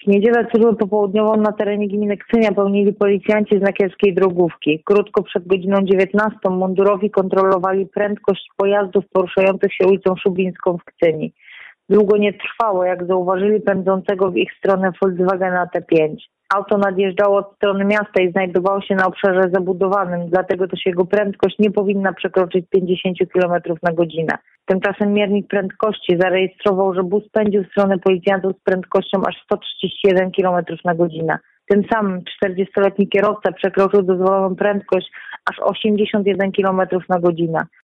niedzielę służbę popołudniową na terenie gminy Kcynia pełnili policjanci z Nakierskiej Drogówki. Krótko przed godziną 19 mundurowi kontrolowali prędkość pojazdów poruszających się ulicą Szubińską w Kcyni. Długo nie trwało, jak zauważyli pędzącego w ich stronę Volkswagena T5. Auto nadjeżdżało od strony miasta i znajdowało się na obszarze zabudowanym, dlatego też jego prędkość nie powinna przekroczyć 50 km na godzinę. Tymczasem miernik prędkości zarejestrował, że bus pędził w stronę policjantów z prędkością aż 131 km na godzinę. Tym samym 40-letni kierowca przekroczył dozwoloną prędkość aż 81 km na godzinę.